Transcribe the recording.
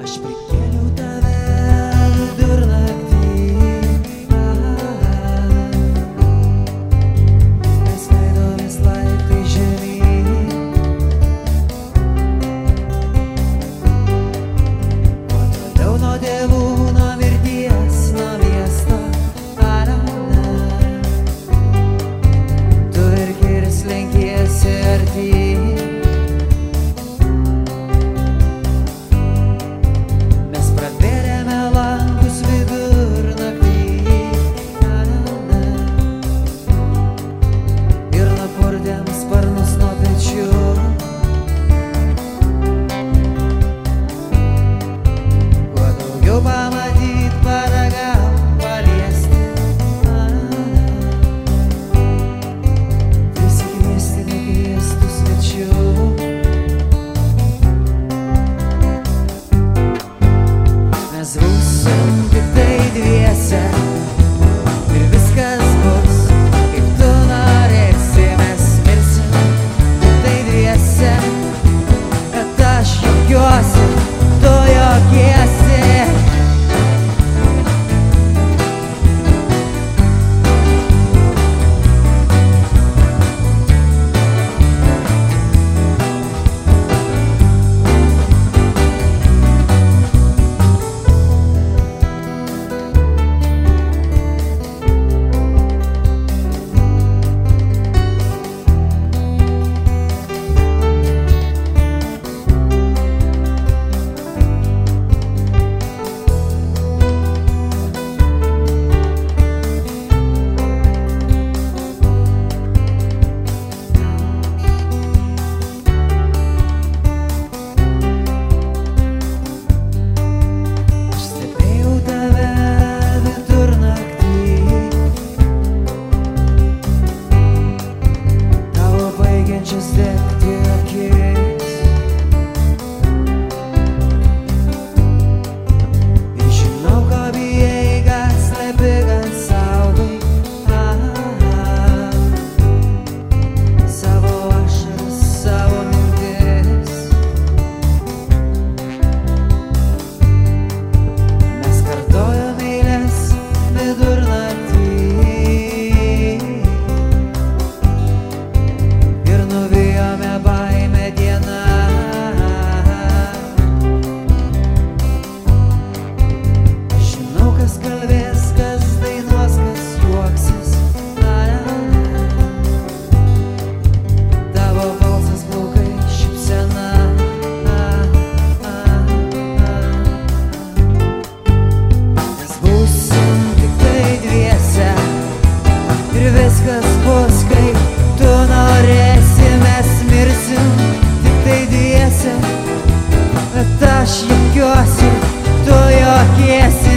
Aš prikėliau tave vidurnaktį, mes veidomės laiptai žemyn. O toliau nuo dievų, nuo mirties, nuo miesto, tu verki ir slenkiesi artyn. Sparnus nuo pečių, kuo daugiau pamatyt, paragaut, paliesti, prisikviesti nekviestų svečių. Mes būsim tik tai dviese ir viskas bus kaip tu norėsi. Mes bet aš juokiuosi, tu juokiesi. Degti akis ir žinau, ko bijai, ką slepi, ką saugai, savo ašaras, savo mintis. Mes kartojom eiles vidurnaktį ir nuvijome baimę dieną. Žinau, kas kalbės, kas dainuos, kas juoksis. Tavo balsas, plaukai, šypsena. Mes būsim tik tai dviese ir viskas bus kaip tu norėsi. Mes mirsim tik tai dviese, bet aš juokiuosi, tu juokiesi.